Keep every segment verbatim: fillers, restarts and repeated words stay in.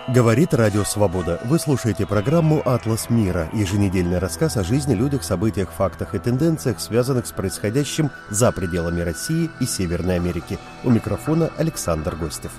Говорит Радио Свобода. Вы слушаете программу «Атлас мира», еженедельный рассказ о жизни, людях, событиях, фактах и тенденциях, связанных с происходящим за пределами России и Северной Америки. У микрофона Александр Гостев.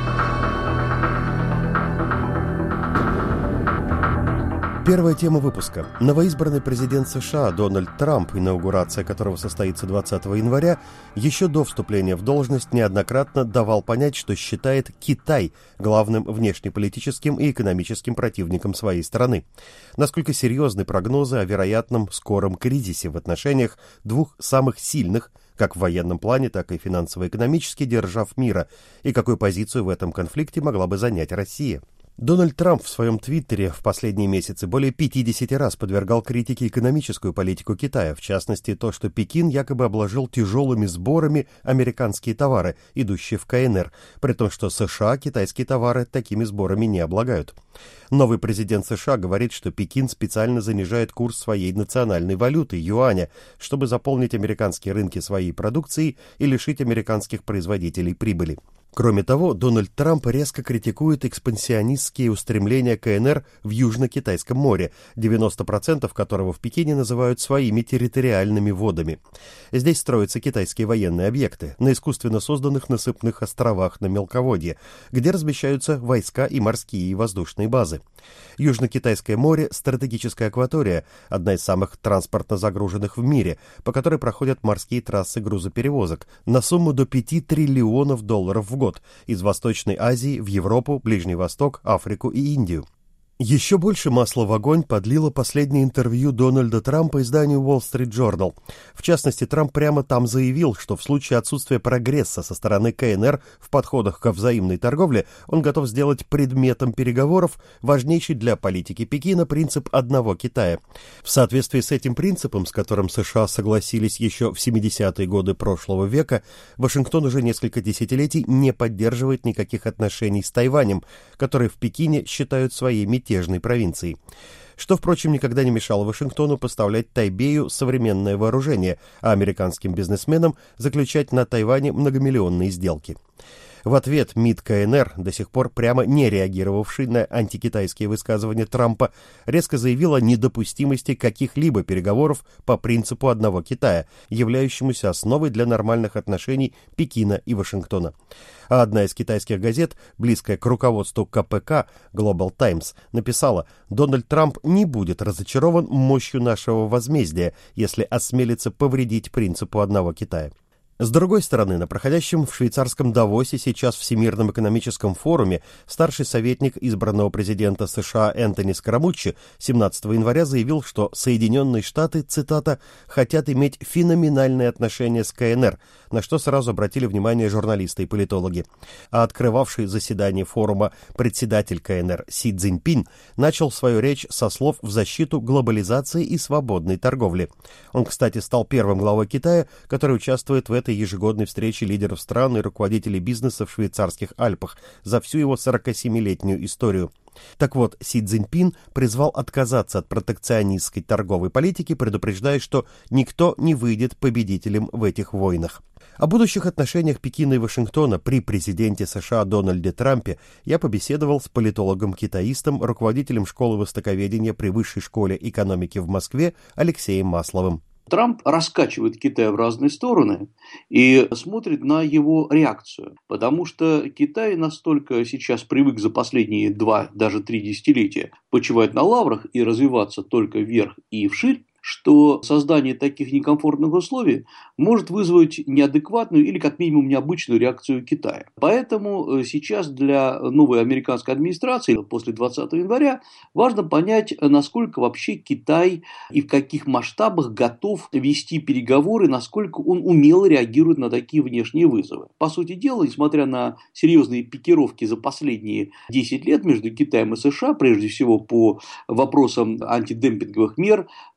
Первая тема выпуска. Новоизбранный президент США Дональд Трамп, инаугурация которого состоится двадцатого января, еще до вступления в должность неоднократно давал понять, что считает Китай главным внешнеполитическим и экономическим противником своей страны. Насколько серьезны прогнозы о вероятном скором кризисе в отношениях двух самых сильных, как в военном плане, так и финансово-экономически, держав мира, и какую позицию в этом конфликте могла бы занять Россия? Дональд Трамп в своем твиттере в последние месяцы более пятидесяти раз подвергал критике экономическую политику Китая, в частности то, что Пекин якобы обложил тяжелыми сборами американские товары, идущие в ка эн эр, при том, что США китайские товары такими сборами не облагают. Новый президент США говорит, что Пекин специально занижает курс своей национальной валюты, юаня, чтобы заполнить американские рынки своей продукцией и лишить американских производителей прибыли. Кроме того, Дональд Трамп резко критикует экспансионистские устремления ка эн эр в Южно-Китайском море, девяносто процентов которого в Пекине называют своими территориальными водами. Здесь строятся китайские военные объекты на искусственно созданных насыпных островах на мелководье, где размещаются войска и морские и воздушные базы. Южно-Китайское море – стратегическая акватория, одна из самых транспортно загруженных в мире, по которой проходят морские трассы грузоперевозок на сумму до пяти триллионов долларов в год из Восточной Азии в Европу, Ближний Восток, Африку и Индию. Еще больше масла в огонь подлило последнее интервью Дональда Трампа изданию Wall Street Journal. В частности, Трамп прямо там заявил, что в случае отсутствия прогресса со стороны ка эн эр в подходах ко взаимной торговле он готов сделать предметом переговоров важнейший для политики Пекина принцип одного Китая. В соответствии с этим принципом, с которым США согласились еще в семидесятые годы прошлого века, Вашингтон уже несколько десятилетий не поддерживает никаких отношений с Тайванем, который в Пекине считают своей мятежной провинцией, что, впрочем, никогда не мешало Вашингтону поставлять Тайбэю современное вооружение, а американским бизнесменам заключать на Тайване многомиллионные сделки. В ответ МИД ка эн эр, до сих пор прямо не реагировавший на антикитайские высказывания Трампа, резко заявил о недопустимости каких-либо переговоров по принципу одного Китая, являющемуся основой для нормальных отношений Пекина и Вашингтона. А одна из китайских газет, близкая к руководству ка пэ ка, Global Times, написала: «Дональд Трамп не будет разочарован мощью нашего возмездия, если осмелится повредить принципу одного Китая». С другой стороны, на проходящем в швейцарском Давосе сейчас Всемирном экономическом форуме старший советник избранного президента США Энтони Скарамуччи семнадцатого января заявил, что Соединенные Штаты, цитата, «хотят иметь феноменальные отношения с ка эн эр», на что сразу обратили внимание журналисты и политологи. А открывавший заседание форума председатель ка эн эр Си Цзиньпин начал свою речь со слов в защиту глобализации и свободной торговли. Он, кстати, стал первым главой Китая, который участвует в этой ежегодной встрече лидеров стран и руководителей бизнеса в швейцарских Альпах за всю его сорокасемилетнюю историю. Так вот, Си Цзиньпин призвал отказаться от протекционистской торговой политики, предупреждая, что никто не выйдет победителем в этих войнах. О будущих отношениях Пекина и Вашингтона при президенте США Дональде Трампе я побеседовал с политологом-китаистом, руководителем школы востоковедения при Высшей школе экономики в Москве Алексеем Масловым. Трамп раскачивает Китай в разные стороны и смотрит на его реакцию, потому что Китай настолько сейчас привык за последние два, даже три десятилетия почивать на лаврах и развиваться только вверх и вширь, что создание таких некомфортных условий может вызвать неадекватную или как минимум необычную реакцию Китая. Поэтому сейчас для новой американской администрации после двадцатого января важно понять, насколько вообще Китай и в каких масштабах готов вести переговоры, насколько он умело реагирует на такие внешние вызовы. По сути дела, несмотря на серьезные пикировки за последние десять лет между Китаем и США, прежде всего по вопросам антидемпинговых мер,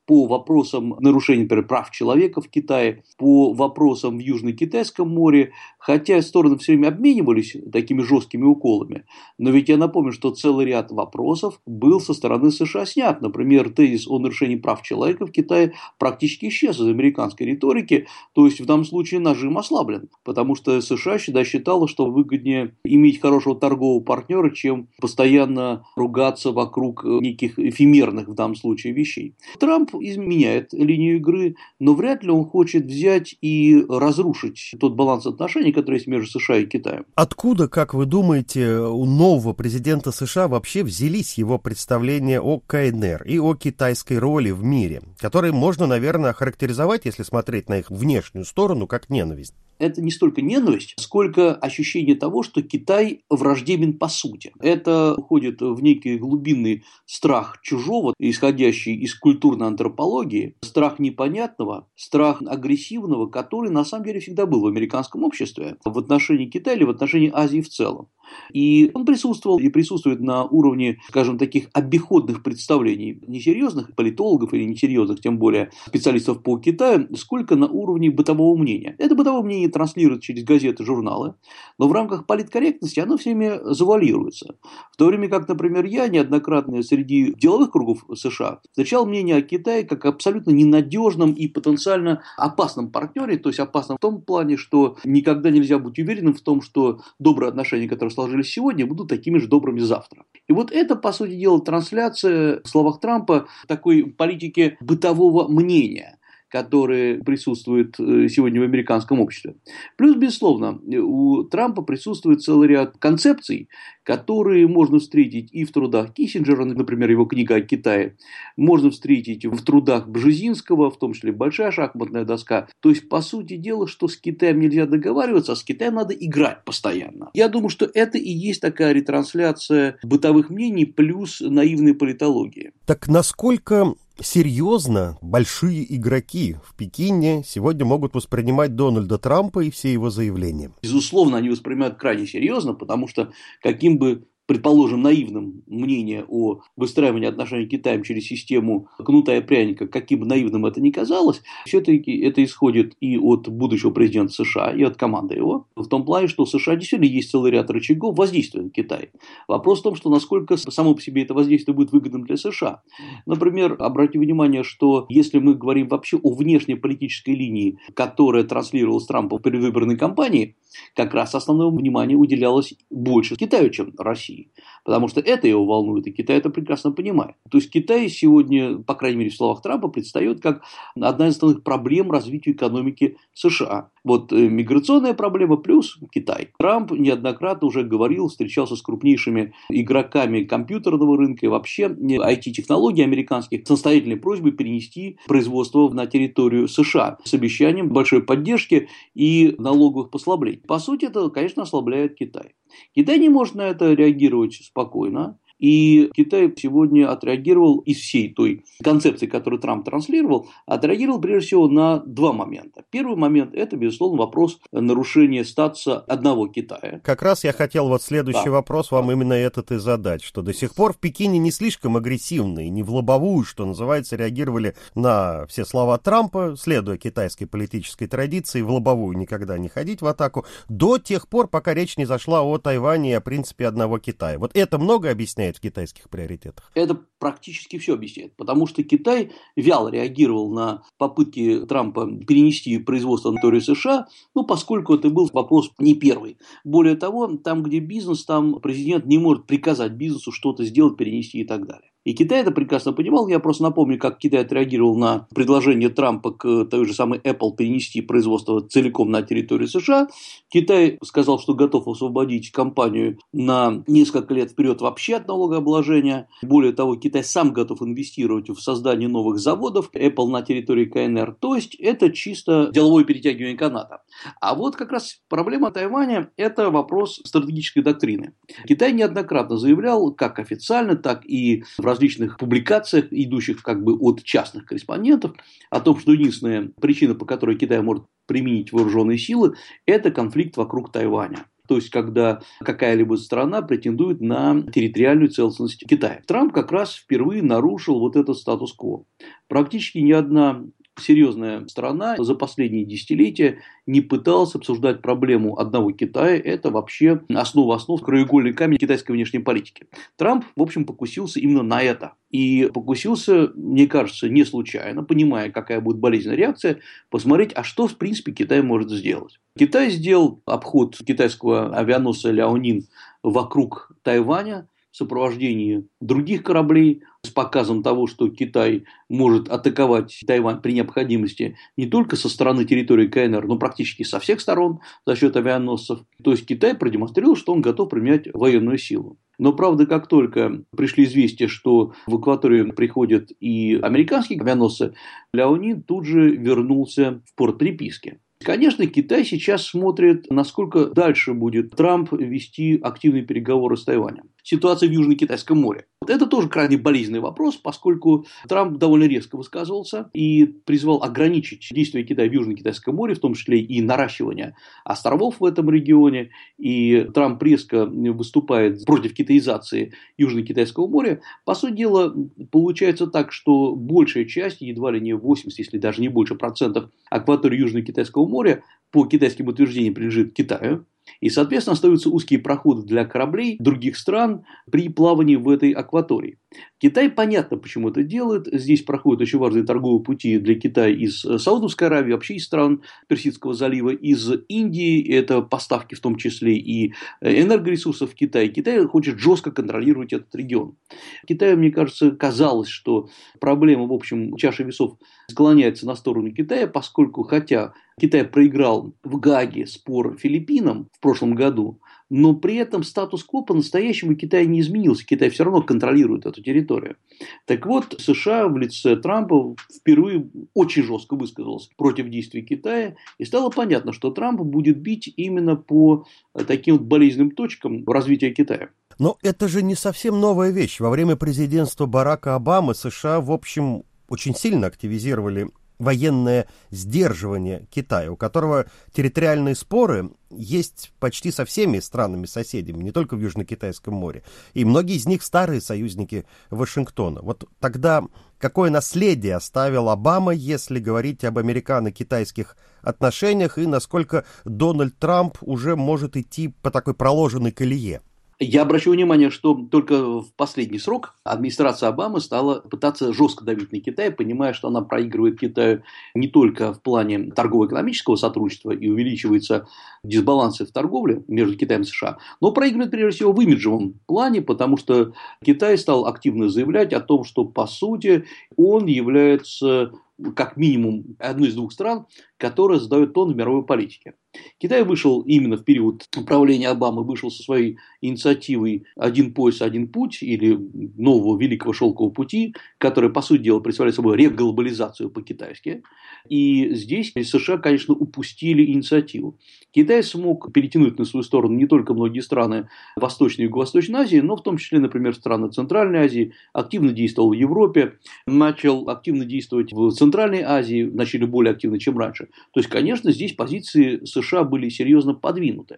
по вопросам нарушения, например, прав человека в Китае, по вопросам в Южно-Китайском море, хотя стороны все время обменивались такими жесткими уколами, но ведь я напомню, что целый ряд вопросов был со стороны США снят. Например, тезис о нарушении прав человека в Китае практически исчез из американской риторики, то есть в данном случае нажим ослаблен, потому что США всегда считала, что выгоднее иметь хорошего торгового партнера, чем постоянно ругаться вокруг неких эфемерных в данном случае вещей. Трамп изменяет линию игры, но вряд ли он хочет взять и разрушить тот баланс отношений, который есть между США и Китаем. Откуда, как вы думаете, у нового президента США вообще взялись его представления о КНР и о китайской роли в мире, которые можно, наверное, охарактеризовать, если смотреть на их внешнюю сторону, как ненависть? Это не столько ненависть, сколько ощущение того, что Китай враждебен по сути. Это уходит в некий глубинный страх чужого, исходящий из культурной антропологии, страх непонятного, страх агрессивного, который на самом деле всегда был в американском обществе в отношении Китая или в отношении Азии в целом. И он присутствовал и присутствует на уровне, скажем, таких обиходных представлений, несерьезных политологов или несерьезных, тем более специалистов по Китаю, сколько на уровне бытового мнения. Это бытовое мнение транслируется через газеты, журналы, но в рамках политкорректности оно всеми завуалируется. В то время как, например, я неоднократно среди деловых кругов США встречал мнение о Китае как абсолютно ненадежном и потенциально опасном партнере, то есть опасном в том плане, что никогда нельзя быть уверенным в том, что добрые отношения, которые сложились сегодня, будут такими же добрыми завтра. И вот это, по сути дела, трансляция в словах Трампа такой политики бытового мнения, которые присутствуют сегодня в американском обществе. Плюс, безусловно, у Трампа присутствует целый ряд концепций, которые можно встретить и в трудах Киссинджера, например, его книга о Китае, можно встретить в трудах Бжезинского, в том числе «Большая шахматная доска». То есть, по сути дела, что с Китаем нельзя договариваться, а с Китаем надо играть постоянно. Я думаю, что это и есть такая ретрансляция бытовых мнений плюс наивной политологии. Так насколько серьезно большие игроки в Пекине сегодня могут воспринимать Дональда Трампа и все его заявления? Безусловно, они воспринимают крайне серьезно, потому что каким бы, предположим, наивным мнение о выстраивании отношений с Китаем через систему кнута и пряника, каким бы наивным это ни казалось, все-таки это исходит и от будущего президента США, и от команды его, в том плане, что у США действительно есть целый ряд рычагов воздействия на Китай. Вопрос в том, что насколько само по себе это воздействие будет выгодным для США. Например, обратите внимание, что если мы говорим вообще о внешнеполитической линии, которая транслировалась Трампом в предвыборной кампании, как раз основное внимание уделялось больше Китаю, чем России. Потому что это его волнует, и Китай это прекрасно понимает. То есть Китай сегодня, по крайней мере в словах Трампа, предстает как одна из основных проблем развития экономики США. Вот миграционная проблема плюс Китай. Трамп неоднократно уже говорил, встречался с крупнейшими игроками компьютерного рынка и вообще ай ти-технологий американских с настоятельной просьбой перенести производство на территорию США с обещанием большой поддержки и налоговых послаблений. По сути, это, конечно, ослабляет Китай. Китай не может на это реагировать спокойно. И Китай сегодня отреагировал из всей той концепции, которую Трамп транслировал, отреагировал прежде всего на два момента. Первый момент – это, безусловно, вопрос нарушения статуса одного Китая. Как раз я хотел вот следующий да. вопрос вам именно этот и задать, что до сих пор в Пекине не слишком агрессивно и не в лобовую, что называется, реагировали на все слова Трампа, следуя китайской политической традиции, в лобовую никогда не ходить в атаку, до тех пор, пока речь не зашла о Тайване и о принципе одного Китая. Вот это много объясняет в китайских приоритетах? Это практически все объясняет, потому что Китай вяло реагировал на попытки Трампа перенести производство на территорию США, ну, поскольку это был вопрос не первый. Более того, там, где бизнес, там президент не может приказать бизнесу что-то сделать, перенести и так далее. И Китай это прекрасно понимал. Я просто напомню, как Китай отреагировал на предложение Трампа к той же самой Apple перенести производство целиком на территорию США. Китай сказал, что готов освободить компанию на несколько лет вперед вообще от налогообложения. Более того, Китай сам готов инвестировать в создание новых заводов Apple на территории КНР. То есть, это чисто деловое перетягивание каната. А вот как раз проблема Тайваня – это вопрос стратегической доктрины. Китай неоднократно заявлял, как официально, так и в различных публикациях, идущих как бы от частных корреспондентов, о том, что единственная причина, по которой Китай может применить вооруженные силы, это конфликт вокруг Тайваня. то есть когда какая-либо страна претендует на территориальную целостность Китая. Трамп как раз впервые нарушил вот этот статус-кво. Практически ни одна серьезная страна за последние десятилетия не пыталась обсуждать проблему одного Китая. Это вообще основа основ, краеугольный камень китайской внешней политики. Трамп, в общем, покусился именно на это. И покусился, мне кажется, не случайно, понимая, какая будет болезненная реакция, посмотреть, а что, в принципе, Китай может сделать. Китай сделал обход китайского авианосца Ляонин вокруг Тайваня в сопровождении других кораблей, с показом того, что Китай может атаковать Тайвань при необходимости не только со стороны территории КНР, но практически со всех сторон за счет авианосцев. То есть Китай продемонстрировал, что он готов применять военную силу. Но, правда, как только пришли известия, что в акваторию приходят и американские авианосцы, Ляонин тут же вернулся в порт приписки. Конечно, Китай сейчас смотрит, насколько дальше будет Трамп вести активные переговоры с Тайванем. Ситуация в Южно-Китайском море. Это тоже крайне болезненный вопрос, поскольку Трамп довольно резко высказывался и призвал ограничить действия Китая в Южно-Китайском море, в том числе и наращивание островов в этом регионе. И Трамп резко выступает против китаизации Южно-Китайского моря. По сути дела, получается так, что большая часть, едва ли не восемьдесят, если даже не больше процентов акватории Южно-Китайского моря по китайским утверждениям принадлежит Китаю. И, соответственно, остаются узкие проходы для кораблей других стран при плавании в этой акватории. Китай, понятно, почему это делает. Здесь проходят очень важные торговые пути для Китая из Саудовской Аравии, вообще из стран Персидского залива, из Индии. Это поставки в том числе и энергоресурсов в Китай. Китай хочет жестко контролировать этот регион. Китаю, мне кажется, казалось, что проблема, в общем, чаша весов склоняется на сторону Китая, поскольку, хотя Китай проиграл в Гааге спор Филиппинам в прошлом году, но при этом статус-кво по-настоящему Китая не изменился. Китай все равно контролирует эту территорию. Так вот, США в лице Трампа впервые очень жестко высказался против действий Китая. И стало понятно, что Трамп будет бить именно по таким вот болезненным точкам развития Китая. Но это же не совсем новая вещь. Во время президентства Барака Обамы США, в общем, очень сильно активизировали военное сдерживание Китая, у которого территориальные споры есть почти со всеми странами-соседями, не только в Южно-Китайском море. И многие из них старые союзники Вашингтона. Вот тогда какое наследие оставил Обама, если говорить об американо-китайских отношениях, и насколько Дональд Трамп уже может идти по такой проложенной колее? Я обращу внимание, что только в последний срок администрация Обамы стала пытаться жестко давить на Китай, понимая, что она проигрывает Китаю не только в плане торгово-экономического сотрудничества и увеличиваются дисбалансы в торговле между Китаем и США, но проигрывает прежде всего в имиджевом плане, потому что Китай стал активно заявлять о том, что по сути он является как минимум одной из двух стран, которая задает тон в мировой политике. Китай вышел именно в период правления Обамы, вышел со своей инициативой «Один пояс, один путь» или нового Великого Шелкового пути, которая, по сути дела, представляет собой реглобализацию по-китайски. И здесь США, конечно, упустили инициативу. Китай смог перетянуть на свою сторону не только многие страны Восточной и Юго-Восточной Азии, но в том числе, например, страны Центральной Азии, активно действовал в Европе, начал активно действовать в Центральной Азии, начали более активно, чем раньше. То есть, конечно, здесь позиции США были серьезно подвинуты.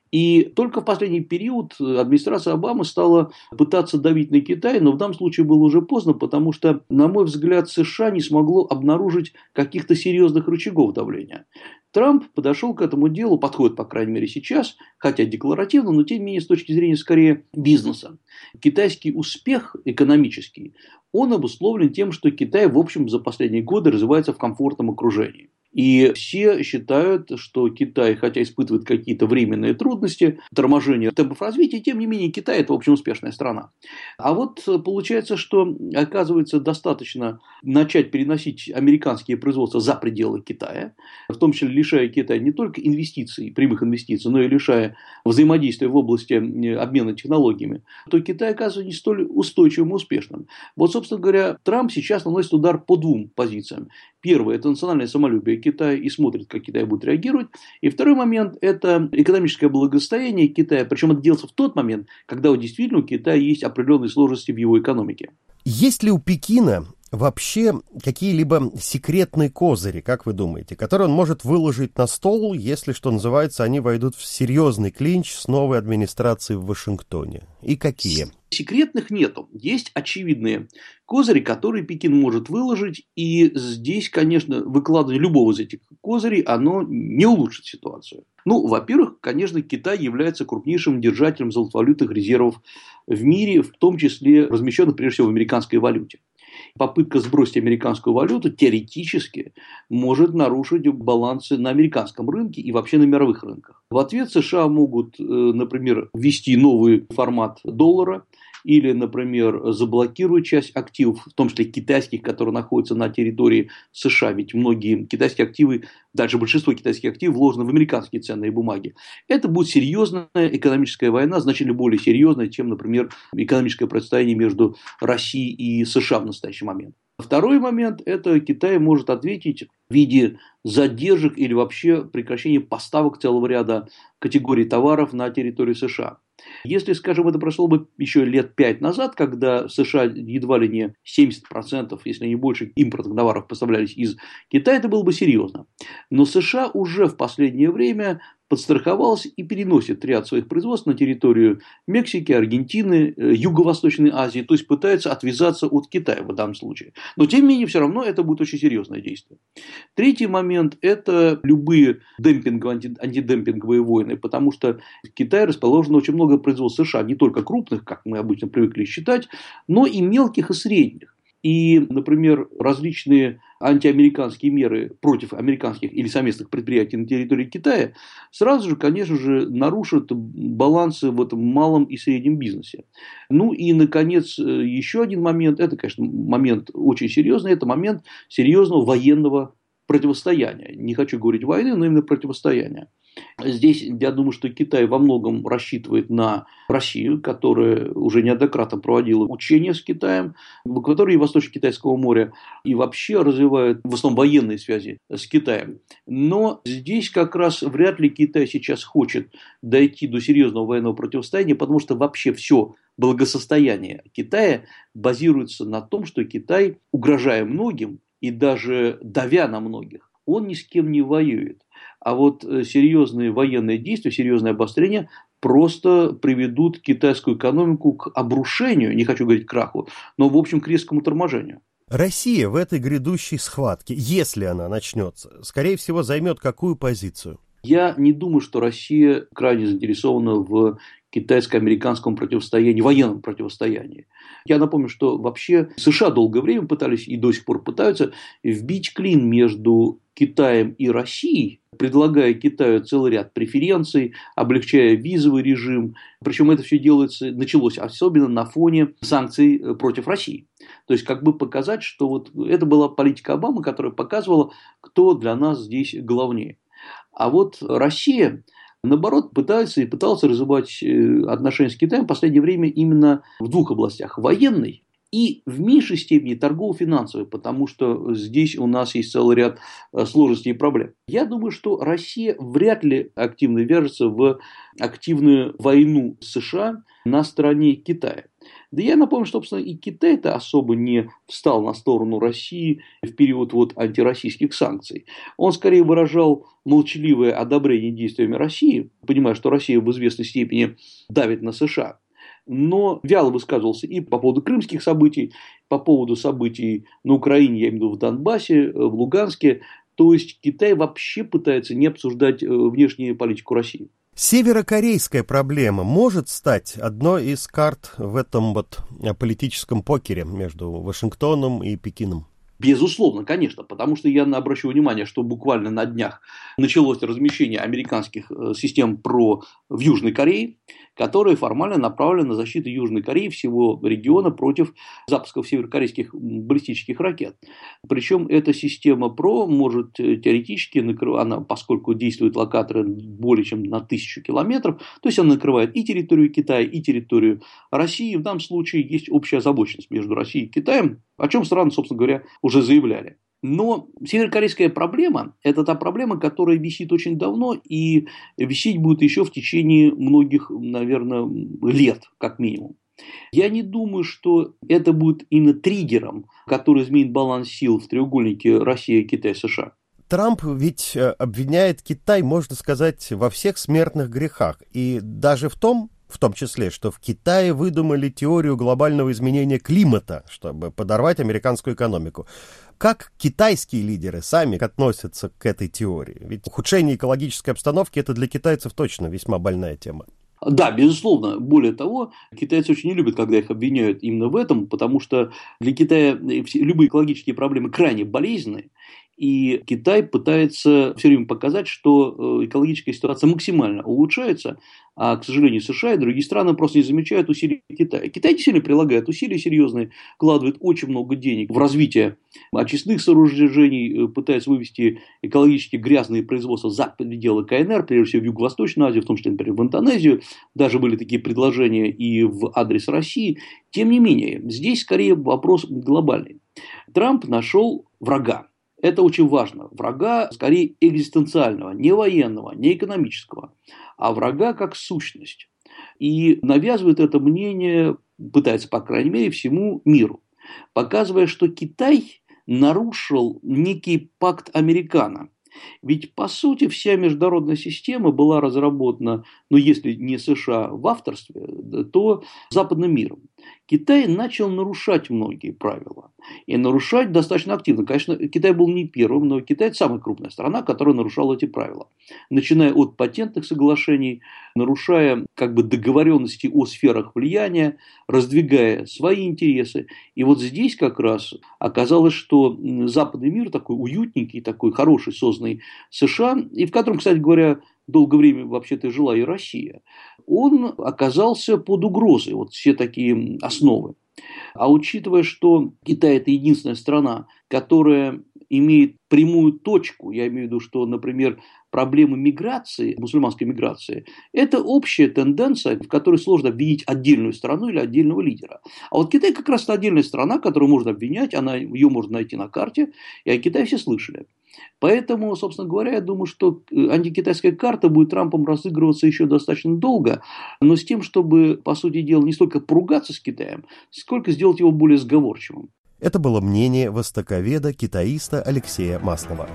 И только в последний период администрация Обамы стала пытаться давить на Китай, но в данном случае было уже поздно, потому что, на мой взгляд, США не смогло обнаружить каких-то серьезных рычагов давления. Трамп подошел к этому делу, подходит, по крайней мере, сейчас, хотя декларативно, но тем не менее с точки зрения скорее бизнеса. Китайский успех экономический, он обусловлен тем, что Китай, в общем, за последние годы развивается в комфортном окружении. И все считают, что Китай, хотя испытывает какие-то временные трудности, торможение темпов развития, тем не менее Китай – это, в общем, успешная страна. А вот получается, что, оказывается, достаточно начать переносить американские производства за пределы Китая, в том числе лишая Китая не только инвестиций, прямых инвестиций, но и лишая взаимодействия в области обмена технологиями, то Китай оказывается не столь устойчивым и успешным. Вот, собственно говоря, Трамп сейчас наносит удар по двум позициям. Первое – это национальное самолюбие Китая и смотрит, как Китай будет реагировать. И второй момент – это экономическое благосостояние Китая. Причем это делается в тот момент, когда вот действительно у Китая есть определенные сложности в его экономике. Есть ли у Пекина вообще какие-либо секретные козыри, как вы думаете, которые он может выложить на стол, если, что называется, они войдут в серьезный клинч с новой администрацией в Вашингтоне? И какие? Секретных нету. Есть очевидные козыри, которые Пекин может выложить. И здесь, конечно, выкладывание любого из этих козырей, оно не улучшит ситуацию. Ну, во-первых, конечно, Китай является крупнейшим держателем золотовалютных резервов в мире, в том числе размещенных, прежде всего, в американской валюте. Попытка сбросить американскую валюту теоретически может нарушить балансы на американском рынке и вообще на мировых рынках. В ответ США могут, например, ввести новый формат доллара или, например, заблокировать часть активов, в том числе китайских, которые находятся на территории США. Ведь многие китайские активы, даже большинство китайских активов вложено в американские ценные бумаги. Это будет серьезная экономическая война, значительно более серьезная, чем, например, экономическое противостояние между Россией и США в настоящий момент. Второй момент – это Китай может ответить в виде задержек или вообще прекращения поставок целого ряда категорий товаров на территорию США. Если, скажем, это прошло бы еще лет пять назад, когда в США едва ли не семьдесят процентов, если не больше, импортных товаров поставлялись из Китая, это было бы серьезно. Но США уже в последнее время подстраховалась и переносит ряд своих производств на территорию Мексики, Аргентины, Юго-Восточной Азии, то есть пытается отвязаться от Китая в данном случае. Но тем не менее, все равно это будет очень серьезное действие. Третий момент – это любые демпинговые, антидемпинговые войны, потому что в Китае расположено очень много производств США, не только крупных, как мы обычно привыкли считать, но и мелких и средних. И, например, различные антиамериканские меры против американских или совместных предприятий на территории Китая сразу же, конечно же, нарушат балансы в этом малом и среднем бизнесе. Ну и, наконец, еще один момент, это, конечно, момент очень серьезный, это момент серьезного военного противостояния. Не хочу говорить войны, но именно противостояния. Здесь, я думаю, что Китай во многом рассчитывает на Россию, которая уже неоднократно проводила учения с Китаем в акватории Восточно-Китайского моря и вообще развивает в основном военные связи с Китаем. Но здесь как раз вряд ли Китай сейчас хочет дойти до серьезного военного противостояния, потому что вообще все благосостояние Китая базируется на том, что Китай, угрожая многим и даже давя на многих, он ни с кем не воюет. А вот серьезные военные действия, серьезное обострение просто приведут китайскую экономику к обрушению, не хочу говорить краху, но в общем к резкому торможению. Россия в этой грядущей схватке, если она начнется, скорее всего займет какую позицию? Я не думаю, что Россия крайне заинтересована в китайско-американском противостоянии, военном противостоянии. Я напомню, что вообще США долгое время пытались и до сих пор пытаются вбить клин между Китаем и Россией, предлагая Китаю целый ряд преференций, облегчая визовый режим. Причем это все делается, началось особенно на фоне санкций против России. То есть, как бы показать, что вот это была политика Обамы, которая показывала, кто для нас здесь главнее. А вот Россия, наоборот, пытается и пыталась развивать отношения с Китаем в последнее время именно в двух областях – военной и в меньшей степени торгово-финансовой, потому что здесь у нас есть целый ряд сложностей и проблем. Я думаю, что Россия вряд ли активно вяжется в активную войну с США на стороне Китая. Да я напомню, что, собственно, и Китай-то особо не встал на сторону России в период вот антироссийских санкций. Он скорее выражал молчаливое одобрение действиями России, понимая, что Россия в известной степени давит на США. Но вяло высказывался и по поводу крымских событий, по поводу событий на Украине, я имею в виду в Донбассе, в Луганске. То есть Китай вообще пытается не обсуждать внешнюю политику России. Северокорейская проблема может стать одной из карт в этом вот политическом покере между Вашингтоном и Пекином? Безусловно, конечно, потому что я обращу внимание, что буквально на днях началось размещение американских систем ПРО в Южной Корее, которые формально направлены на защиту Южной Кореи, всего региона, против запусков северокорейских баллистических ракет. Причем эта система ПРО может теоретически, она, поскольку действуют локаторы более чем на тысячу километров, то есть она накрывает и территорию Китая, и территорию России. В данном случае есть общая озабоченность между Россией и Китаем, о чем страны, собственно говоря, уже заявляли. Но северокорейская проблема – это та проблема, которая висит очень давно и висеть будет еще в течение многих, наверное, лет, как минимум. Я не думаю, что это будет именно триггером, который изменит баланс сил в треугольнике Россия, Китай, США. Трамп ведь обвиняет Китай, можно сказать, во всех смертных грехах. И даже в том, в том числе, что в Китае выдумали теорию глобального изменения климата, чтобы подорвать американскую экономику. Как китайские лидеры сами относятся к этой теории? Ведь ухудшение экологической обстановки – это для китайцев точно весьма больная тема. Да, безусловно. Более того, китайцы очень не любят, когда их обвиняют именно в этом, потому что для Китая любые экологические проблемы крайне болезненны. И Китай пытается все время показать, что экологическая ситуация максимально улучшается, а, к сожалению, США и другие страны просто не замечают усилий Китая. Китай действительно прилагает усилия серьезные, вкладывает очень много денег в развитие очистных сооружений, пытается вывести экологически грязные производства за пределы КНР, прежде всего в Юго-Восточную Азию, в том числе, например, в Индонезию. Даже были такие предложения и в адрес России. Тем не менее, здесь скорее вопрос глобальный. Трамп нашел врага. Это очень важно. Врага скорее экзистенциального, не военного, не экономического, а врага как сущность. И навязывает это мнение, пытается, по крайней мере, всему миру, показывая, что Китай нарушил некий пакт Американо. Ведь, по сути, вся международная система была разработана, ну, если не США в авторстве, то западным миром. Китай начал нарушать многие правила. И нарушать достаточно активно. Конечно, Китай был не первым, но Китай – это самая крупная страна, которая нарушала эти правила. Начиная от патентных соглашений, нарушая как бы договоренности о сферах влияния, раздвигая свои интересы. И вот здесь как раз оказалось, что западный мир такой уютненький, такой хороший, созданный США, и в котором, кстати говоря, долгое время вообще-то жила и Россия, он оказался под угрозой, вот все такие основы. А учитывая, что Китай – это единственная страна, которая имеет прямую точку, я имею в виду, что, например, проблемы миграции, мусульманской миграции, это общая тенденция, в которой сложно обвинить отдельную страну или отдельного лидера. А вот Китай как раз отдельная страна, которую можно обвинять, она, ее можно найти на карте, и о Китае все слышали. Поэтому, собственно говоря, я думаю, что антикитайская карта будет Трампом разыгрываться еще достаточно долго, но с тем, чтобы, по сути дела, не столько поругаться с Китаем, сколько сделать его более сговорчивым. Это было мнение востоковеда, китаиста Алексея Маслова.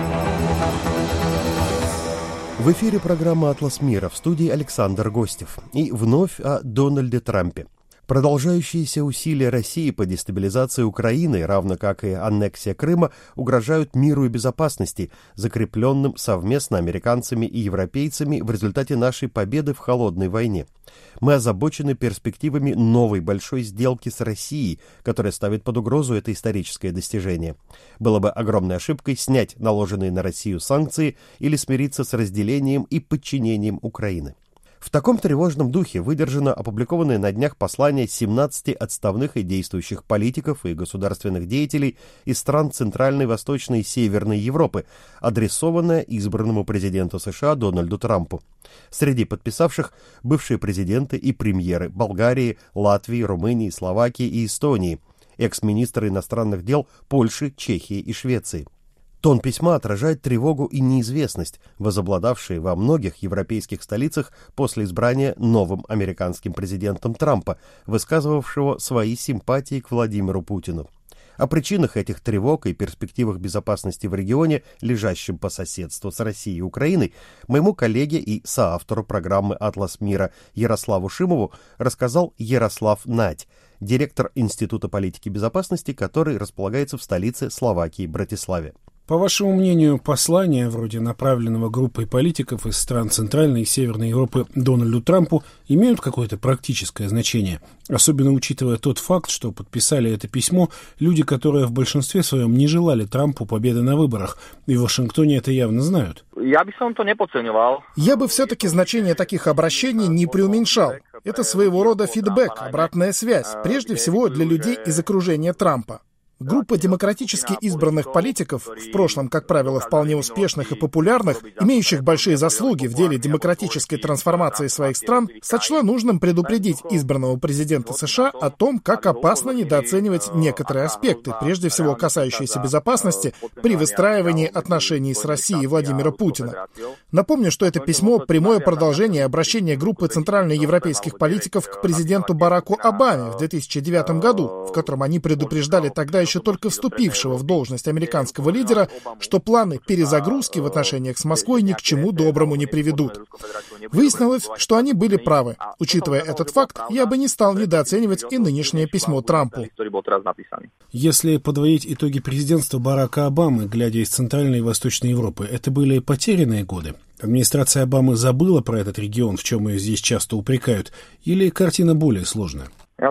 В эфире программа «Атлас мира», в студии Александр Гостев. И вновь о Дональде Трампе. Продолжающиеся усилия России по дестабилизации Украины, равно как и аннексия Крыма, угрожают миру и безопасности, закрепленным совместно американцами и европейцами в результате нашей победы в холодной войне. Мы озабочены перспективами новой большой сделки с Россией, которая ставит под угрозу это историческое достижение. Было бы огромной ошибкой снять наложенные на Россию санкции или смириться с разделением и подчинением Украины. В таком тревожном духе выдержано опубликованное на днях послание семнадцати отставных и действующих политиков и государственных деятелей из стран Центральной, Восточной и Северной Европы, адресованное избранному президенту США Дональду Трампу. Среди подписавших бывшие президенты и премьеры Болгарии, Латвии, Румынии, Словакии и Эстонии, экс-министры иностранных дел Польши, Чехии и Швеции. Тон письма отражает тревогу и неизвестность, возобладавшие во многих европейских столицах после избрания новым американским президентом Трампа, высказывавшего свои симпатии к Владимиру Путину. О причинах этих тревог и перспективах безопасности в регионе, лежащем по соседству с Россией и Украиной, моему коллеге и соавтору программы «Атлас мира» Ярославу Шимову рассказал Ярослав Надь, директор Института политики безопасности, который располагается в столице Словакии Братиславе. По вашему мнению, послания, вроде направленного группой политиков из стран Центральной и Северной Европы Дональду Трампу, имеют какое-то практическое значение? Особенно учитывая тот факт, что подписали это письмо люди, которые в большинстве своем не желали Трампу победы на выборах, и в Вашингтоне это явно знают. Я бы сам то не подценивал. Я бы все-таки значение таких обращений не преуменьшал. Это своего рода фидбэк, обратная связь, прежде всего для людей из окружения Трампа. Группа демократически избранных политиков, в прошлом, как правило, вполне успешных и популярных, имеющих большие заслуги в деле демократической трансформации своих стран, сочла нужным предупредить избранного президента США о том, как опасно недооценивать некоторые аспекты, прежде всего касающиеся безопасности, при выстраивании отношений с Россией Владимира Путина. Напомню, что это письмо — прямое продолжение обращения группы центральноевропейских политиков к президенту Бараку Обаме в две тысячи девятом году, в котором они предупреждали тогда еще только вступившего в должность американского лидера, что планы перезагрузки в отношениях с Москвой ни к чему доброму не приведут. Выяснилось, что они были правы. Учитывая этот факт, я бы не стал недооценивать и нынешнее письмо Трампу. Если подводить итоги президентства Барака Обамы, глядя из Центральной и Восточной Европы, это были потерянные годы? Администрация Обамы забыла про этот регион, в чем ее здесь часто упрекают, или картина более сложная?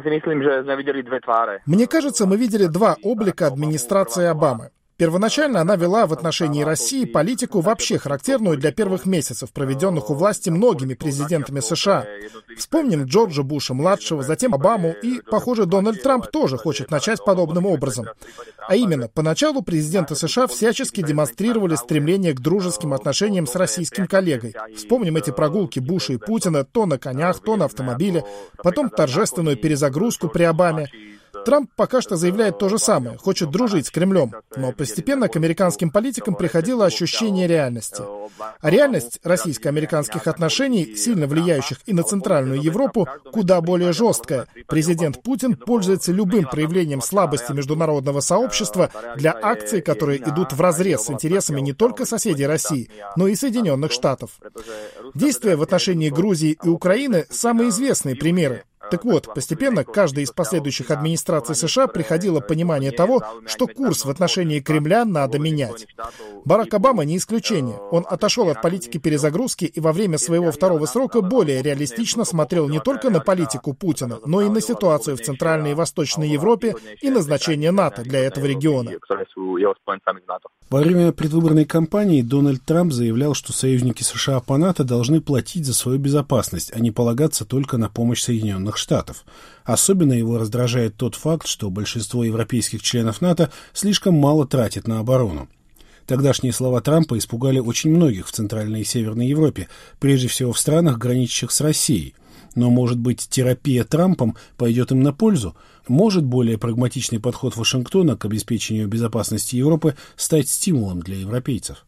Мне кажется, мы видели два облика администрации Обамы. Первоначально она вела в отношении России политику, вообще характерную для первых месяцев, проведенных у власти многими президентами США. Вспомним Джорджа Буша-младшего, затем Обаму, и, похоже, Дональд Трамп тоже хочет начать подобным образом. А именно, поначалу президенты США всячески демонстрировали стремление к дружеским отношениям с российским коллегой. Вспомним эти прогулки Буша и Путина то на конях, то на автомобиле, потом торжественную перезагрузку при Обаме. Трамп пока что заявляет то же самое, хочет дружить с Кремлем, но постепенно к американским политикам приходило ощущение реальности. А реальность российско-американских отношений, сильно влияющих и на Центральную Европу, куда более жесткая. Президент Путин пользуется любым проявлением слабости международного сообщества для акций, которые идут вразрез с интересами не только соседей России, но и Соединенных Штатов. Действия в отношении Грузии и Украины – самые известные примеры. Так вот, постепенно к каждой из последующих администраций США приходило понимание того, что курс в отношении Кремля надо менять. Барак Обама не исключение. Он отошел от политики перезагрузки и во время своего второго срока более реалистично смотрел не только на политику Путина, но и на ситуацию в Центральной и Восточной Европе и назначение НАТО для этого региона. Во время предвыборной кампании Дональд Трамп заявлял, что союзники США по НАТО должны платить за свою безопасность, а не полагаться только на помощь Соединенных Штатов. Особенно его раздражает тот факт, что большинство европейских членов НАТО слишком мало тратит на оборону. Тогдашние слова Трампа испугали очень многих в Центральной и Северной Европе, прежде всего в странах, граничащих с Россией. Но, может быть, терапия Трампом пойдет им на пользу? Может более прагматичный подход Вашингтона к обеспечению безопасности Европы стать стимулом для европейцев?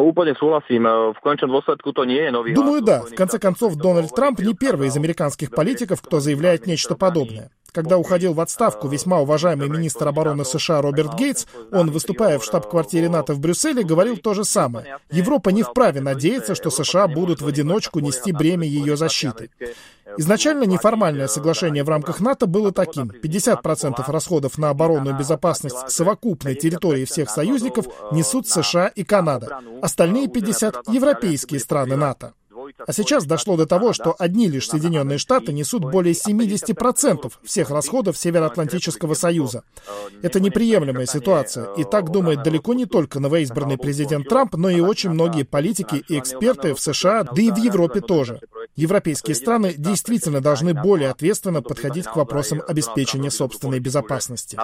Думаю, да. В конце концов, Дональд Трамп не первый из американских политиков, кто заявляет нечто подобное. Когда уходил в отставку весьма уважаемый министр обороны США Роберт Гейтс, он, выступая в штаб-квартире НАТО в Брюсселе, говорил то же самое. Европа не вправе надеяться, что США будут в одиночку нести бремя ее защиты. Изначально неформальное соглашение в рамках НАТО было таким. пятьдесят процентов расходов на оборону и безопасность совокупной территории всех союзников несут США и Канада. Остальные пятьдесят процентов — европейские страны НАТО. А сейчас дошло до того, что одни лишь Соединенные Штаты несут более семьдесят процентов всех расходов Североатлантического Союза. Это неприемлемая ситуация, и так думает далеко не только новоизбранный президент Трамп, но и очень многие политики и эксперты в США, да и в Европе тоже. Европейские страны действительно должны более ответственно подходить к вопросам обеспечения собственной безопасности.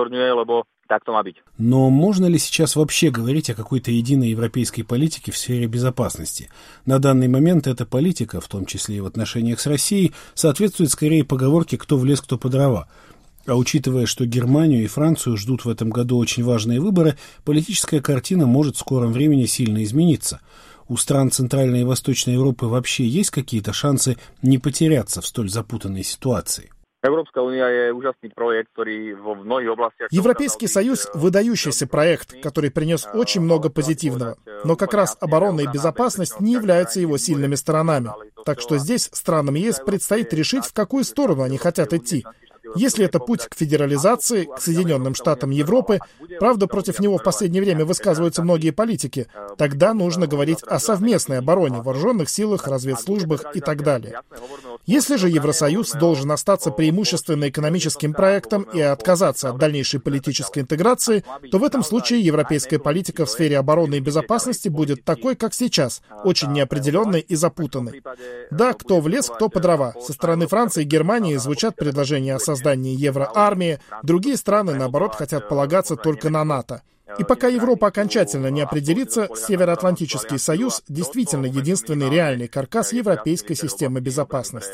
Но можно ли сейчас вообще говорить о какой-то единой европейской политике в сфере безопасности? На данный момент эта политика, в том числе и в отношениях с Россией, соответствует скорее поговорке «кто в лес, кто по дрова». А учитывая, что Германию и Францию ждут в этом году очень важные выборы, политическая картина может в скором времени сильно измениться. У стран Центральной и Восточной Европы вообще есть какие-то шансы не потеряться в столь запутанной ситуации? Европейский Союз – выдающийся проект, который принес очень много позитивного. Но как раз оборона и безопасность не являются его сильными сторонами. Так что здесь странам ЕС предстоит решить, в какую сторону они хотят идти. Если это путь к федерализации, к Соединенным Штатам Европы, правда, против него в последнее время высказываются многие политики, тогда нужно говорить о совместной обороне, вооруженных силах, разведслужбах и так далее. Если же Евросоюз должен остаться преимущественно экономическим проектом и отказаться от дальнейшей политической интеграции, то в этом случае европейская политика в сфере обороны и безопасности будет такой, как сейчас, очень неопределенной и запутанной. Да, кто в лес, кто по дрова. Со стороны Франции и Германии звучат предложения о создании создании евроармии, другие страны, наоборот, хотят полагаться только на НАТО. И пока Европа окончательно не определится, Североатлантический союз действительно единственный реальный каркас европейской системы безопасности.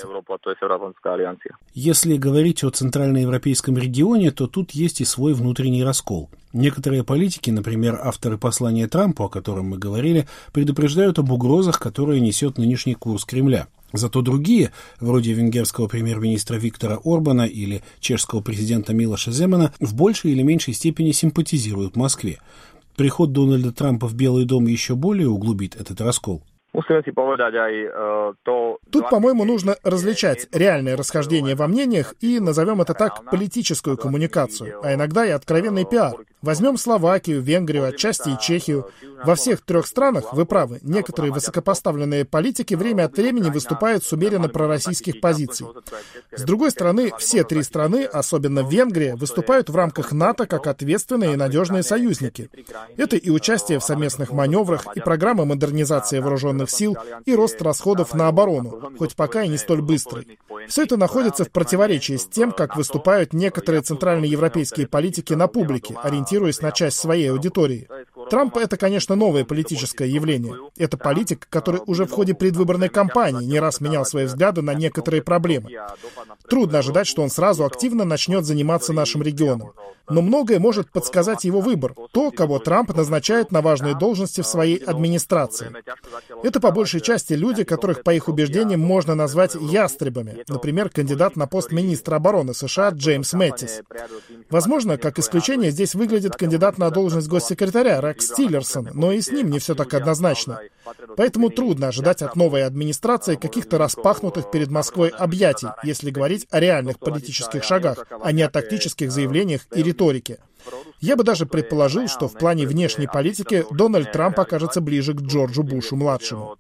Если говорить о центральноевропейском регионе, то тут есть и свой внутренний раскол. Некоторые политики, например, авторы послания Трампу, о котором мы говорили, предупреждают об угрозах, которые несет нынешний курс Кремля. Зато другие, вроде венгерского премьер-министра Виктора Орбана или чешского президента Милоша Земана, в большей или меньшей степени симпатизируют Москве. Приход Дональда Трампа в Белый дом еще более углубит этот раскол. Тут, по-моему, нужно различать реальное расхождение во мнениях и, назовем это так, политическую коммуникацию, а иногда и откровенный пиар. Возьмем Словакию, Венгрию, отчасти и Чехию. Во всех трех странах, вы правы, некоторые высокопоставленные политики время от времени выступают с умеренно пророссийских позиций. С другой стороны, все три страны, особенно Венгрия, выступают в рамках НАТО как ответственные и надежные союзники. Это и участие в совместных маневрах, и программа модернизации вооруженных сил, и рост расходов на оборону, хоть пока и не столь быстрый. Все это находится в противоречии с тем, как выступают некоторые центральноевропейские политики на публике, ориентируясь на часть своей аудитории. Трамп — это, конечно, новое политическое явление. Это политик, который уже в ходе предвыборной кампании не раз менял свои взгляды на некоторые проблемы. Трудно ожидать, что он сразу активно начнет заниматься нашим регионом. Но многое может подсказать его выбор, то, кого Трамп назначает на важные должности в своей администрации. Это по большей части люди, которых, по их убеждениям, можно назвать ястребами. Например, кандидат на пост министра обороны США Джеймс Мэттис. Возможно, как исключение здесь выглядит кандидат на должность госсекретаря Рекс Тиллерсон, но и с ним не все так однозначно. Поэтому трудно ожидать от новой администрации каких-то распахнутых перед Москвой объятий, если говорить о реальных политических шагах, а не о тактических заявлениях и риторике. Я бы даже предположил, что в плане внешней политики Дональд Трамп окажется ближе к Джорджу Бушу-младшему.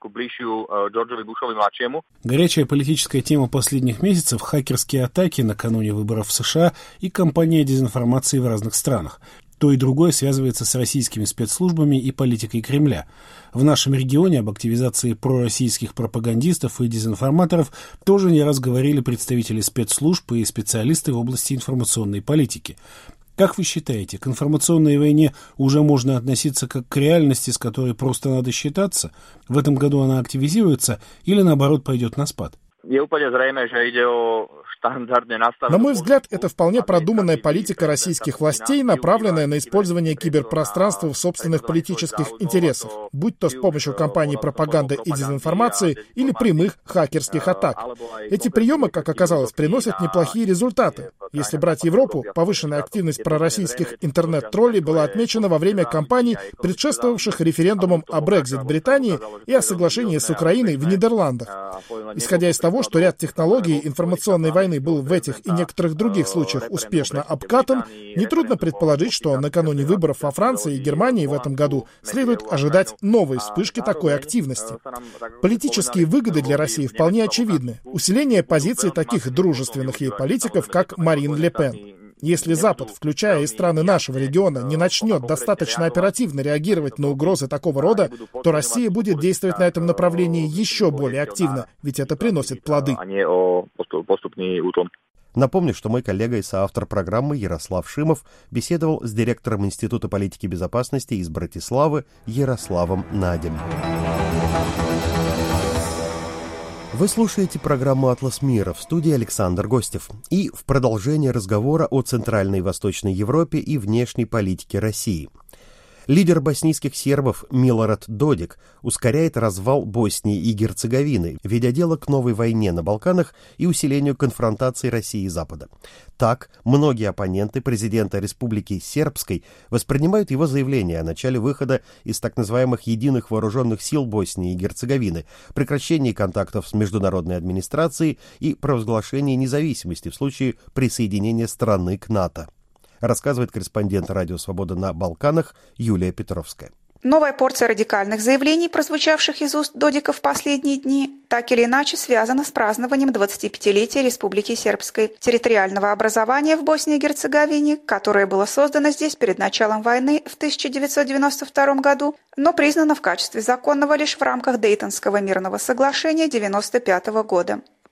Горячая политическая тема последних месяцев — хакерские атаки накануне выборов в США и кампания дезинформации в разных странах. То и другое связывается с российскими спецслужбами и политикой Кремля. В нашем регионе об активизации пророссийских пропагандистов и дезинформаторов тоже не раз говорили представители спецслужб и специалисты в области информационной политики. Как вы считаете, к информационной войне уже можно относиться как к реальности, с которой просто надо считаться? В этом году она активизируется или, наоборот, пойдет на спад? На мой взгляд, это вполне продуманная политика российских властей, направленная на использование киберпространства в собственных политических интересах, будь то с помощью кампаний пропаганды и дезинформации или прямых хакерских атак. Эти приемы, как оказалось, приносят неплохие результаты. Если брать Европу, повышенная активность пророссийских интернет-троллей была отмечена во время кампаний, предшествовавших референдумам о Брексит в Британии и о соглашении с Украиной в Нидерландах. Исходя из того, что ряд технологий информационной войны был в этих и некоторых других случаях успешно обкатан, нетрудно предположить, что накануне выборов во Франции и Германии в этом году следует ожидать новой вспышки такой активности. Политические выгоды для России вполне очевидны. Усиление позиций таких дружественных ей политиков, как Марин Ле Пен. Если Запад, включая и страны нашего региона, не начнет достаточно оперативно реагировать на угрозы такого рода, то Россия будет действовать на этом направлении еще более активно, ведь это приносит плоды. Напомню, что мой коллега и соавтор программы Ярослав Шимов беседовал с директором Института политики безопасности из Братиславы Ярославом Надем. Вы слушаете программу «Атлас мира», в студии Александр Гостев. И в продолжение разговора о Центральной и Восточной Европе и внешней политике России. Лидер боснийских сербов Милорад Додик ускоряет развал Боснии и Герцеговины, ведя дело к новой войне на Балканах и усилению конфронтации России и Запада. Так, многие оппоненты президента Республики Сербской воспринимают его заявление о начале выхода из так называемых единых вооруженных сил Боснии и Герцеговины, прекращении контактов с международной администрацией и провозглашении независимости в случае присоединения страны к НАТО. Рассказывает корреспондент «Радио Свобода» на Балканах Юлия Петровская. Новая порция радикальных заявлений, прозвучавших из уст Додика в последние дни, так или иначе связана с празднованием двадцатипятилетия Республики Сербской, территориального образования в Боснии и Герцеговине, которое было создано здесь перед началом войны в тысяча девятьсот девяносто втором году, но признано в качестве законного лишь в рамках Дейтонского мирного соглашения девяносто пятого года.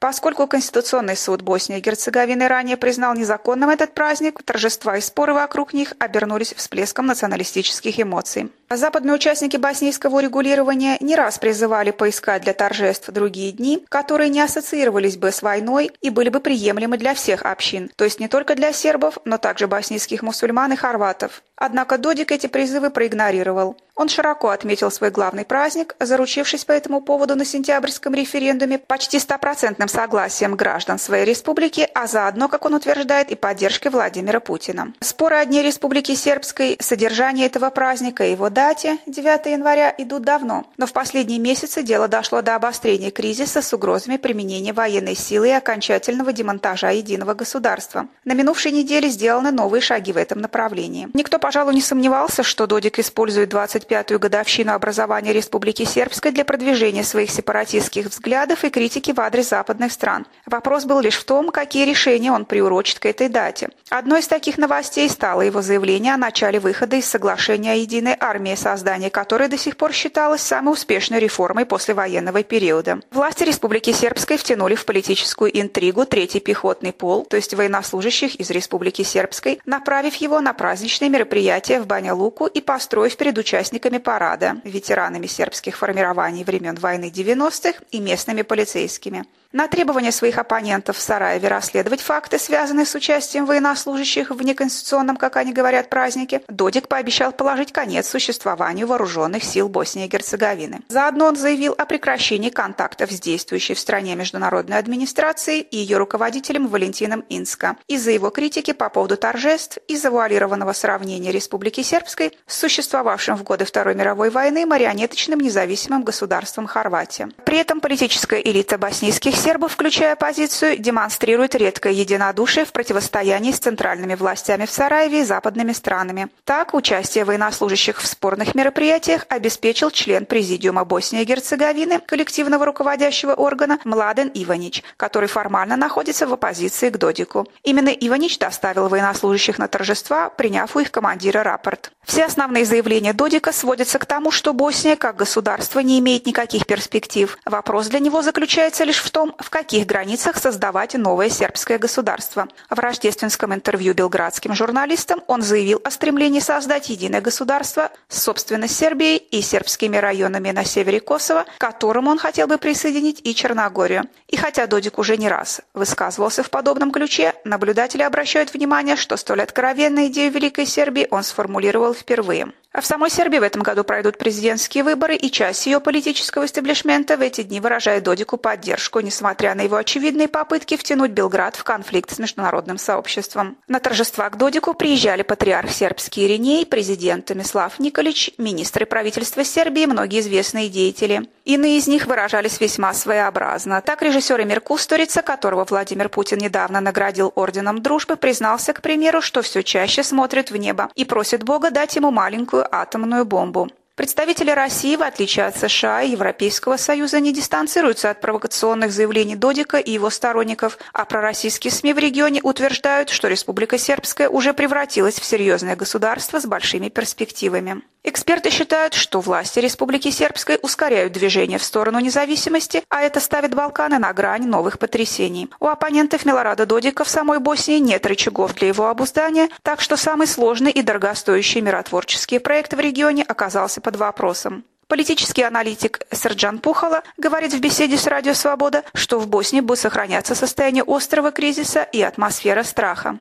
Поскольку Конституционный суд Боснии и Герцеговины ранее признал незаконным этот праздник, торжества и споры вокруг них обернулись всплеском националистических эмоций. Западные участники боснийского урегулирования не раз призывали поискать для торжеств другие дни, которые не ассоциировались бы с войной и были бы приемлемы для всех общин, то есть не только для сербов, но также боснийских мусульман и хорватов. Однако Додик эти призывы проигнорировал. Он широко отметил свой главный праздник, заручившись по этому поводу на сентябрьском референдуме почти стопроцентным согласием граждан своей республики, а заодно, как он утверждает, и поддержкой Владимира Путина. Споры о Дне Республики Сербской, содержание этого праздника и его дате, девятого января, идут давно. Но в последние месяцы дело дошло до обострения кризиса с угрозами применения военной силы и окончательного демонтажа единого государства. На минувшей неделе сделаны новые шаги в этом направлении. Никто, пожалуй, не сомневался, что Додик использует двадцать пятую годовщину образования Республики Сербской для продвижения своих сепаратистских взглядов и критики в адрес западных стран. Вопрос был лишь в том, какие решения он приурочит к этой дате. Одной из таких новостей стало его заявление о начале выхода из соглашения о единой армии, создание которой до сих пор считалось самой успешной реформой послевоенного периода. Власти Республики Сербской втянули в политическую интригу третий пехотный полк, то есть военнослужащих из Республики Сербской, направив его на праздничные мероприятия в Баня-Луку и построив перед участниками парада, ветеранами сербских формирований времен войны девяностых и местными полицейскими. На требования своих оппонентов в Сараеве расследовать факты, связанные с участием военнослужащих в неконституционном, как они говорят, празднике, Додик пообещал положить конец существованию вооруженных сил Боснии и Герцеговины. Заодно он заявил о прекращении контактов с действующей в стране международной администрацией и ее руководителем Валентином Инско из-за его критики по поводу торжеств и завуалированного сравнения Республики Сербской с существовавшим в годы Второй мировой войны марионеточным независимым государством Хорватия. При этом политическая элита боснийских сербов, включая оппозицию, демонстрирует редкое единодушие в противостоянии с центральными властями в Сараеве и западными странами. Так, участие военнослужащих в спорных мероприятиях обеспечил член Президиума Боснии и Герцеговины, коллективного руководящего органа Младен Иванич, который формально находится в оппозиции к Додику. Именно Иванич доставил военнослужащих на торжества, приняв у их командира рапорт. Все основные заявления Додика сводятся к тому, что Босния как государство не имеет никаких перспектив. Вопрос для него заключается лишь в том, в каких границах создавать новое сербское государство. В рождественском интервью белградским журналистам он заявил о стремлении создать единое государство с собственной Сербией и сербскими районами на севере Косово, к которому он хотел бы присоединить и Черногорию. И хотя Додик уже не раз высказывался в подобном ключе, наблюдатели обращают внимание, что столь откровенную идею Великой Сербии он сформулировал впервые. А в самой Сербии в этом году пройдут президентские выборы, и часть ее политического истеблишмента в эти дни выражает Додику поддержку, несмотря на его очевидные попытки втянуть Белград в конфликт с международным сообществом. На торжества к Додику приезжали патриарх сербский Ириней, президент Томислав Николич, министры правительства Сербии и многие известные деятели. Иные из них выражались весьма своеобразно. Так режиссер Эмир Кустурица, которого Владимир Путин недавно наградил орденом дружбы, признался, к примеру, что все чаще смотрит в небо и просит Бога дать ему маленькую атомную бомбу. Представители России, в отличие от США и Европейского Союза, не дистанцируются от провокационных заявлений Додика и его сторонников, а пророссийские СМИ в регионе утверждают, что Республика Сербская уже превратилась в серьезное государство с большими перспективами. Эксперты считают, что власти Республики Сербской ускоряют движение в сторону независимости, а это ставит Балканы на грань новых потрясений. У оппонентов Милорада Додика в самой Боснии нет рычагов для его обуздания, так что самый сложный и дорогостоящий миротворческий проект в регионе оказался под вопросом. Политический аналитик Серджан Пухала говорит в беседе с Радио Свобода, что в Боснии будет сохраняться состояние острого кризиса и атмосфера страха.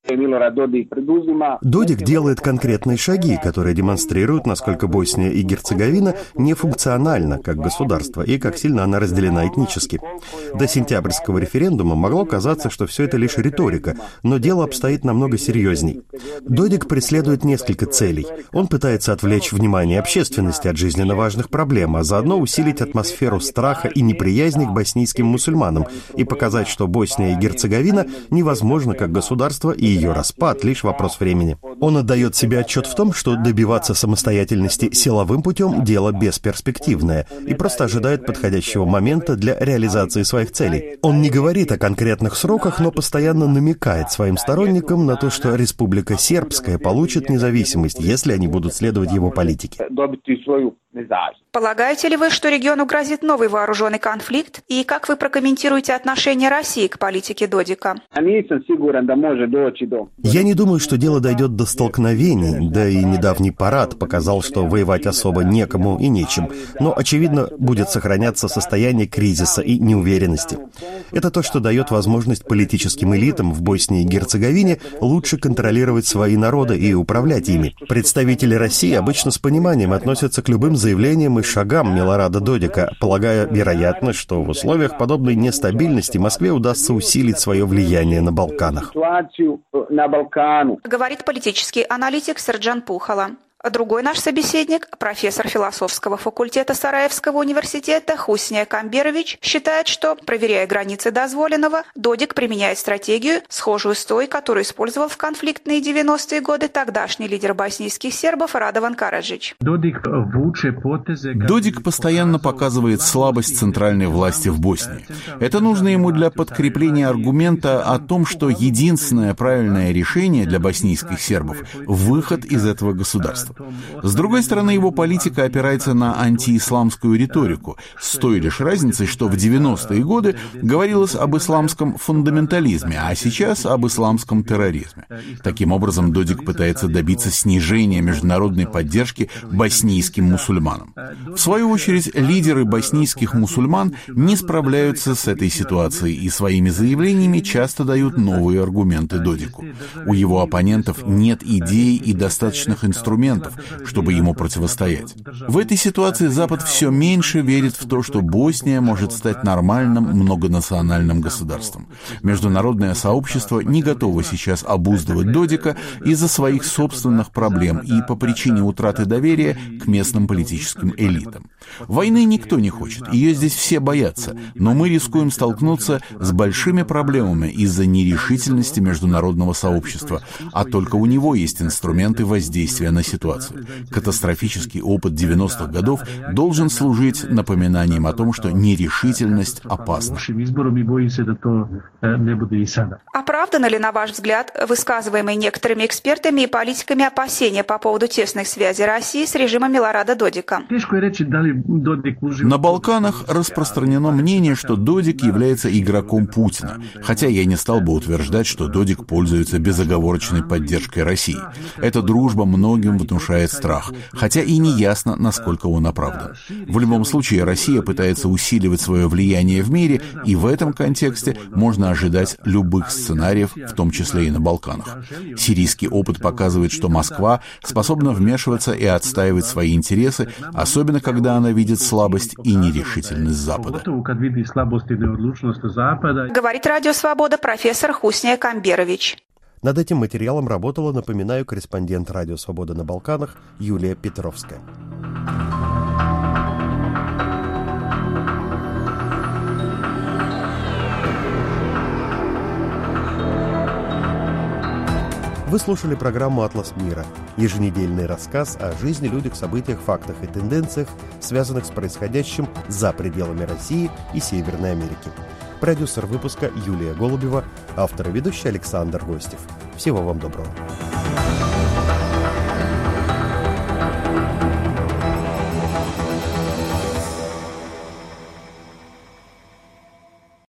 Додик делает конкретные шаги, которые демонстрируют, насколько Босния и Герцеговина нефункциональна как государство и как сильно она разделена этнически. До сентябрьского референдума могло казаться, что все это лишь риторика, но дело обстоит намного серьезней. Додик преследует несколько целей. Он пытается отвлечь внимание общественности от жизненно важных проблем, а заодно усилить атмосферу страха и неприязни к боснийским мусульманам и показать, что Босния и Герцеговина невозможна как государство и ее распад — лишь вопрос времени. Он отдает себе отчет в том, что добиваться самостоятельности силовым путем — дело бесперспективное, и просто ожидает подходящего момента для реализации своих целей. Он не говорит о конкретных сроках, но постоянно намекает своим сторонникам на то, что Республика Сербская получит независимость, если они будут следовать его политике. Полагаете ли вы, что региону грозит новый вооруженный конфликт? И как вы прокомментируете отношение России к политике Додика? Я не думаю, что дело дойдет до столкновений, да и недавний парад показал, что воевать особо некому и нечем. Но, очевидно, будет сохраняться состояние кризиса и неуверенности. Это то, что дает возможность политическим элитам в Боснии и Герцеговине лучше контролировать свои народы и управлять ими. Представители России обычно с пониманием относятся к любым заявлениям и шагам Милорада Додика, полагая вероятно, что в условиях подобной нестабильности Москве удастся усилить свое влияние на Балканах. Говорит политический аналитик Серджан Пухала. Другой наш собеседник, профессор философского факультета Сараевского университета Хусния Камберович, считает, что, проверяя границы дозволенного, Додик применяет стратегию, схожую с той, которую использовал в конфликтные девяностые годы тогдашний лидер боснийских сербов Радован Караджич. Додик постоянно показывает слабость центральной власти в Боснии. Это нужно ему для подкрепления аргумента о том, что единственное правильное решение для боснийских сербов – выход из этого государства. С другой стороны, его политика опирается на антиисламскую риторику, с той лишь разницей, что в девяностые годы говорилось об исламском фундаментализме, а сейчас об исламском терроризме. Таким образом, Додик пытается добиться снижения международной поддержки боснийским мусульманам. В свою очередь, лидеры боснийских мусульман не справляются с этой ситуацией и своими заявлениями часто дают новые аргументы Додику. У его оппонентов нет идей и достаточных инструментов, чтобы ему противостоять. В этой ситуации Запад все меньше верит в то, что Босния может стать нормальным многонациональным государством. Международное сообщество не готово сейчас обуздывать Додика из-за своих собственных проблем и по причине утраты доверия к местным политическим элитам. Войны никто не хочет, ее здесь все боятся, но мы рискуем столкнуться с большими проблемами из-за нерешительности международного сообщества, а только у него есть инструменты воздействия на ситуацию. Катастрофический опыт девяностых годов должен служить напоминанием о том, что нерешительность опасна. Оправдано ли, на ваш взгляд, высказываемые некоторыми экспертами и политиками опасения по поводу тесных связей России с режимом Милорада Додика? На Балканах распространено мнение, что Додик является игроком Путина, хотя я не стал бы утверждать, что Додик пользуется безоговорочной поддержкой России. Эта дружба многим внушает страх, хотя и не ясно, насколько он оправдан. В любом случае, Россия пытается усиливать свое влияние в мире, и в этом контексте можно ожидать любых сценариев, в том числе и на Балканах. Сирийский опыт показывает, что Москва способна вмешиваться и отстаивать свои интересы, особенно когда она видит слабость и нерешительность Запада. Говорит Радио Свобода профессор Хусния Камберович. Над этим материалом работала, напоминаю, корреспондент Радио Свобода на Балканах Юлия Петровская. Вы слушали программу «Атлас мира» – еженедельный рассказ о жизни, людях, событиях, фактах и тенденциях, связанных с происходящим за пределами России и Северной Америки. Продюсер выпуска Юлия Голубева, автор и ведущий Александр Гостев. Всего вам доброго.